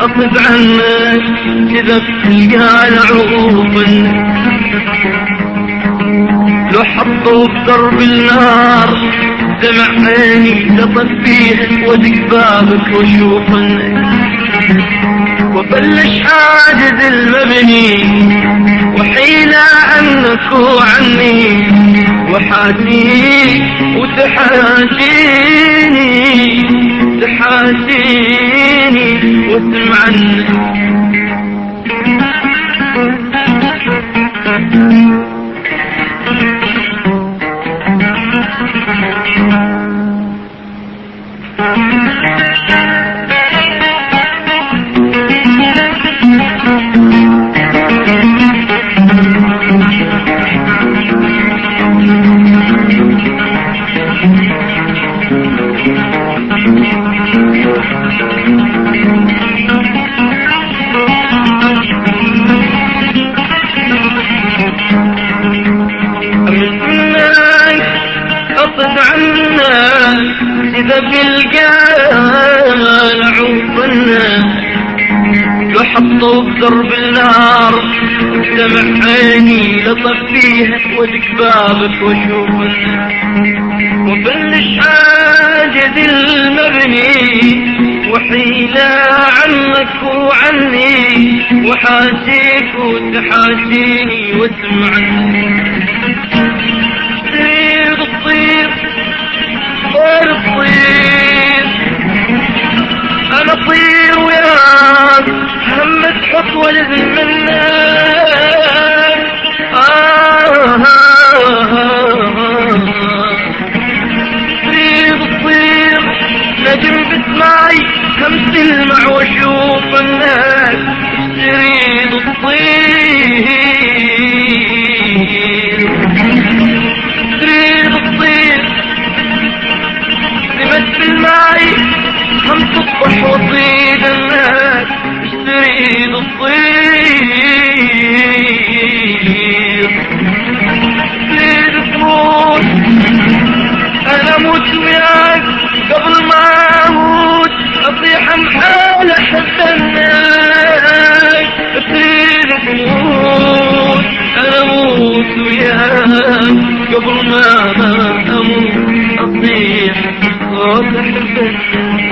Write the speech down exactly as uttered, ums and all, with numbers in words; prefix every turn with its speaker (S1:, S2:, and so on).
S1: أطب عنك إذا بتلقى العروب لو حطوا بدرب النار دمع عيني لطفيه وادق بابك واشوفن وبلش حاجز المبني وحيل عنك وعني وحاسيك وتحاسيني تحاسيني واسمعني أطب عنا إذا بالقال عوفنا لو حطوا بدرب النار دمع عيني لطفيها وادق بابك واشوفنا وبلش حاجز المبني وحيلة عنك وعني وحاسيك وتحاسيني واسمعني طير طير طير انا طير وياك هم تحط ولد منك طير طير نجم بسمعي هم تلمع واشوف الناس تريد الطير الماي هم تصبح وطيد الناس تريد الطير تريد تموت انا اموت وياك قبل ما اموت اطيح محال احب الناس تريد تموت انا اموت وياك قبل ما اموت اطيح صوت حبك